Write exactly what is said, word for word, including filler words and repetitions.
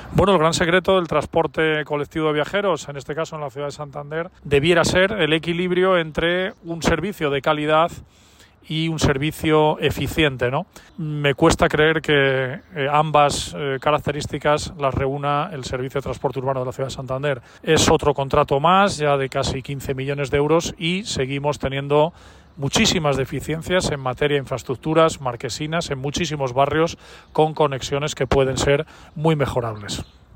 Bueno, el gran secreto del transporte colectivo de viajeros, en este caso en la ciudad de Santander, debiera ser el equilibrio entre un servicio de calidad y un servicio eficiente, ¿no? Me cuesta creer que eh, ambas eh, características las reúna el Servicio de Transporte Urbano de la ciudad de Santander. Es otro contrato más, ya de casi quince millones de euros, y seguimos teniendo muchísimas deficiencias en materia de infraestructuras marquesinas en muchísimos barrios, con conexiones que pueden ser muy mejorables.